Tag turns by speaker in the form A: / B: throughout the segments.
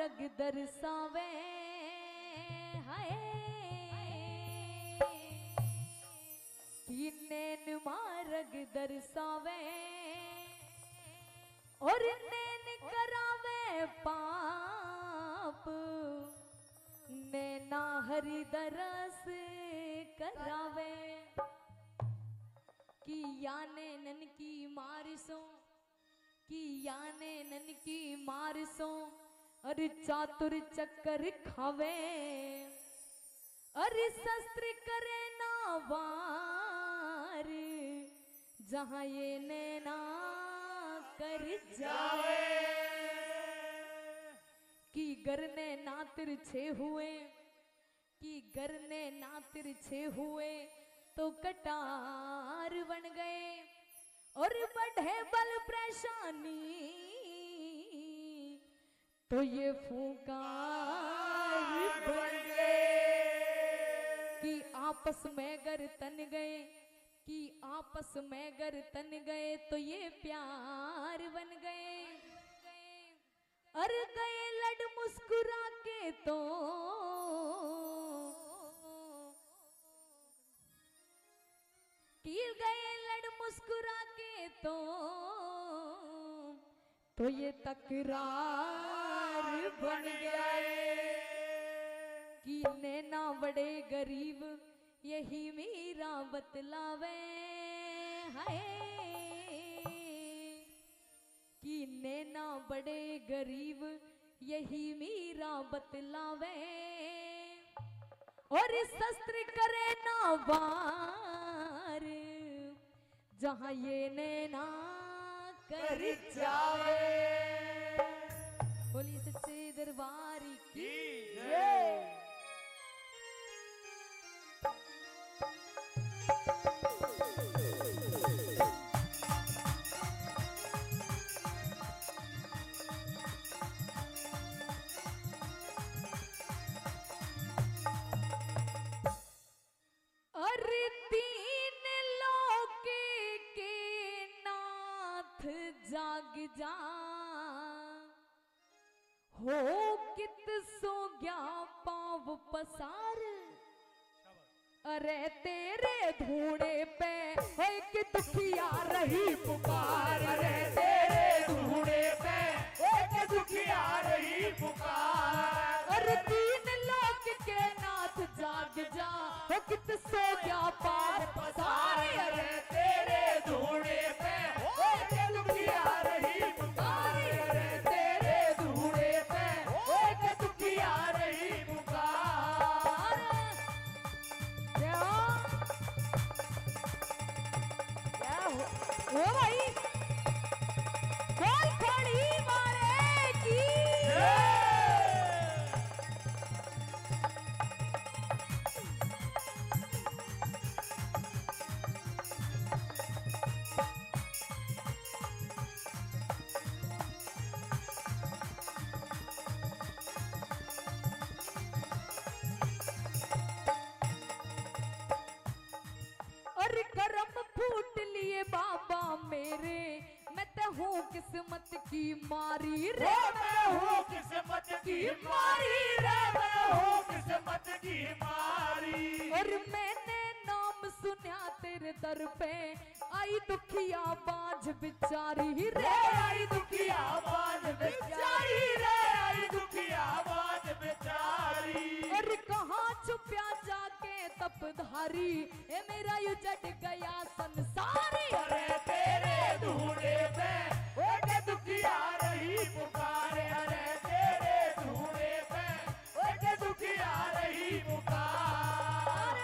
A: मार्ग दर्शावे हाय कि नैन मार्ग दर्शावे और नैन करावे पाप नैना हरि दरस करावे कि याने नन की मारिसों कि याने नन की मारिसों अरे चातुर चक्कर खावे अरे शस्त्र करे ना वार जहां ये नैना कर जावे कि गरने ना तिरछे हुए कि गरने ना तिरछे हुए तो कटार बन गए और बढ़े बल परेशानी तो ये फूंकार बन गए कि आपस में गर तन गए कि आपस में गर तन गए तो ये प्यार बन गए अरे गए लड़ मुस्कुरा के तो कील गए लड़ मुस्कुरा के तो ये तकरार बन गए कि नैना बड़े गरीब यही मेरा बतलावे है कि नैना बड़े गरीब यही मेरा बतलावे और शस्त्र करे ना वार जहां ये नैना कर जावे। बोली सच्चे दरबार की जय। जाग जा हो कित सो गया पाव पसार अरे तेरे धूड़े पे है कि दुखिया रही पुकार
B: अरे तेरे धूड़े पे है कि दुखिया रही पुकार
A: अरे तीन लोक के नाथ जाग जा हो कित सो गया पाव पसार
B: अरे तेरे धूड़े पे
A: ओ भाई कोई खड़ी मारे की और करम फूट लिए बाबा मेरे मैं तो हूँ किस्मत की मारी रे
B: मैं हूँ किस्मत की मारी रे मैं हूँ किस्मत की मारी
A: और मैंने नाम सुना तेरे दर पे आई दुखिया बाज बिचारी रे
B: आई दुखिया बाज बेचारी रे आई दुखिया बाज बेचारी
A: और कहाँ छुपया जाके तपधारी ए मेरा यू जट गया संसार
B: अरे तेरे धूड़े पे ओके दुखिया रही पुकार अरे तेरे धूड़े पे ओके दुखिया रही पुकार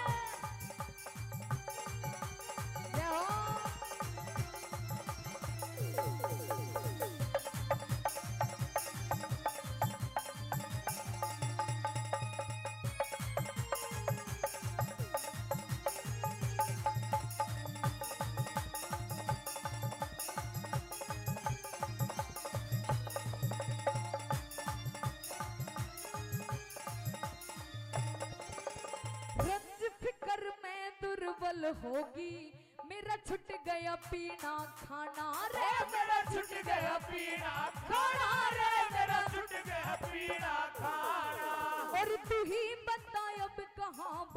A: दुर्बल होगी मेरा छुट गया पीना खाना रे
B: मेरा छुट गया पीना खाना रे मेरा छुट गया पीना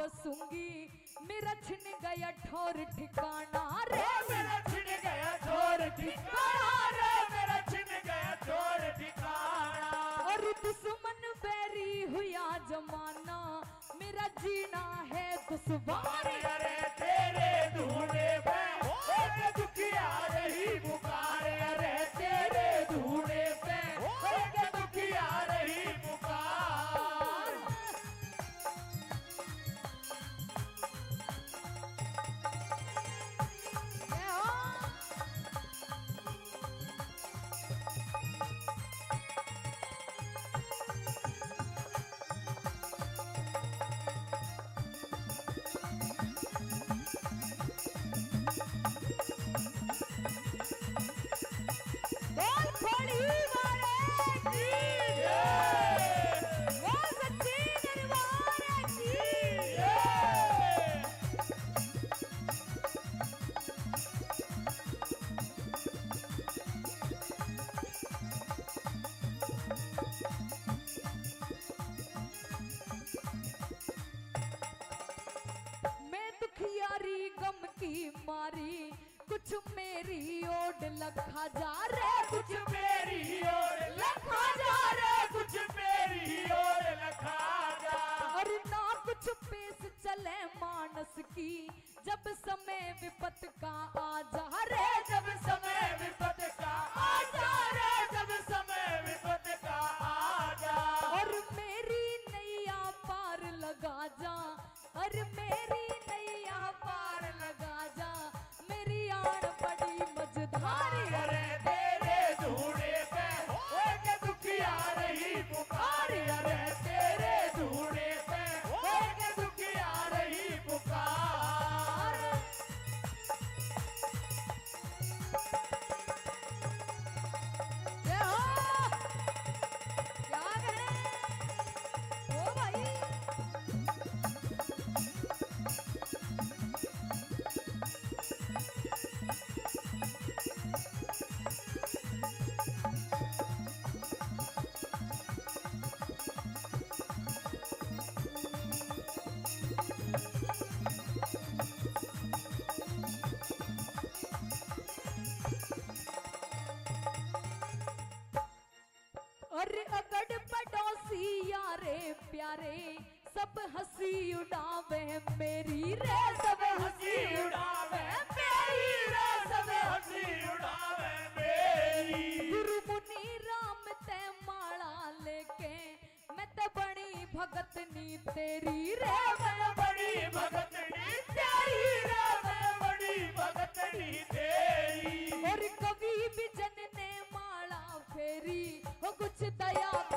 A: बसूंगी मेरा छिन गया ठौर ठिकाना रे
B: मेरा छिन गया ठौर ठिकाना रे मेरा छिन गया ठौर ठिकाना।
A: और दुश्मन बैरी हुआ जमाना मेरा जीना है दुश्वार।
B: अरे तेरे ढूंढे पे एक दुखिया रही पुकार अरे तेरे ढूंढे पे एक दुखिया रही पुकार।
A: बोल खोड़ी वाले की बोल सच्ची दरबार की। मैं दुखियारी गम की मारी कुछ मेरी ओट लखा जा रे
B: कुछ मेरी ओर लखा जा रे कुछ मेरी ओर लखा जा।
A: और ना कुछ पेश चले मानस की जब समय विपत का आ जा रे
B: जब समय विपत का आ जा रे जब समय विपत का आ जा।
A: और मेरी नैया पार लगा जा और मेरी नैया पार लगा जा मेरी आड़ बड़ी मझधारी।
B: अरे तेरे ढूंढे पे एक दुखिया रही पुकार अरे तेरे ढूंढे पे एक दुखिया रही पुकार।
A: ये हो क्या करें ओ भाई। अरे अगड़ पड़ोसी यारे प्यारे सब हंसी उड़ावे मेरी रे सब
B: हंसी उड़ावे मेरी रे सब हंसी उड़ावे मेरी।
A: गुरु मुनि राम ते माला लेके मैं तो बड़ी भगतनी तेरी रे
B: मैं बड़ी भगतनी तेरी रे मैं बड़ी भगतनी तेरी।
A: और कवि भी जन ने माला फेरी वो कुछ दया